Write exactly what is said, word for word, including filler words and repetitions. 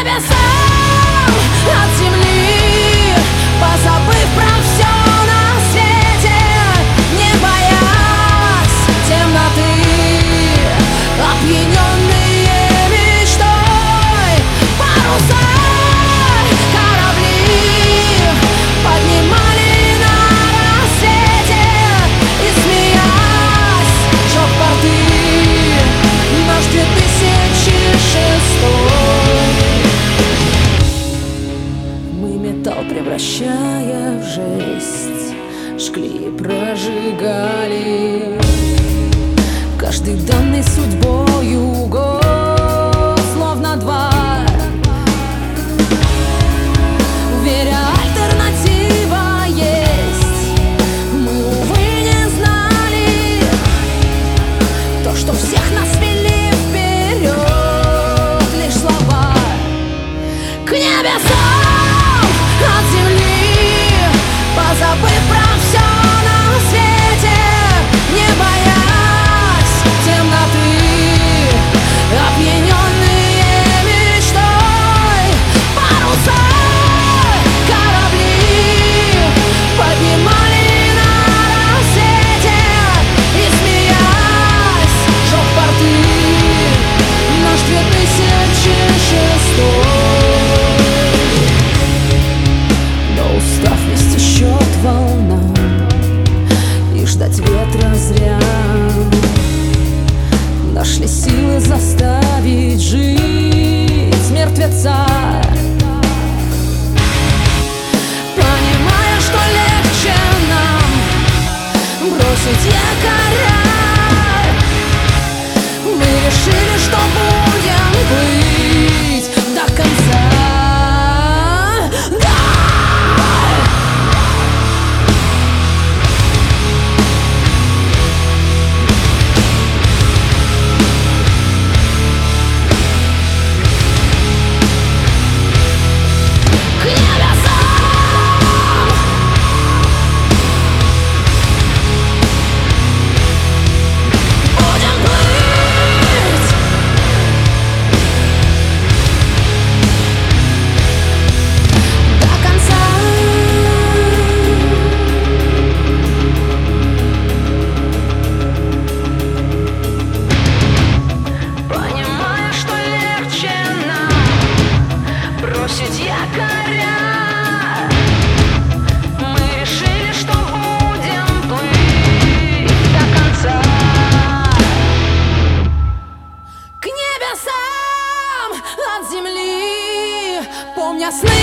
небесам, от земли, позабыв про все на свете, не боясь темноты, опьяненные мечтой, паруса корабли поднимали на рассвете и, смеясь, жег порты наш две тысячи шестой. Мы металл, превращая в жесть, жгли и прожигали каждый данный судьбою год, словно два. Веря, альтернатива есть, мы, увы, не знали то, что всех нас вели вперед лишь слова. К небесам, от земли, позабыв про все на свете, не боясь темноты, опьяненные мечтой, паруса корабли поднимали на рассвете и, смеясь, жег порты наш две тысячи шестой. Но устав вести счет волнам и ждать ветра зря, нашли силы заставить жить мертвеца, понимая, что легче нам бросить якоря. Мы решили, что будем плыть до конца. Да! К небесам! Будем плыть до конца. Понимая, что легче нам бросить якоря, мы решили, что будем плыть до конца. К небесам, от земли, помня сны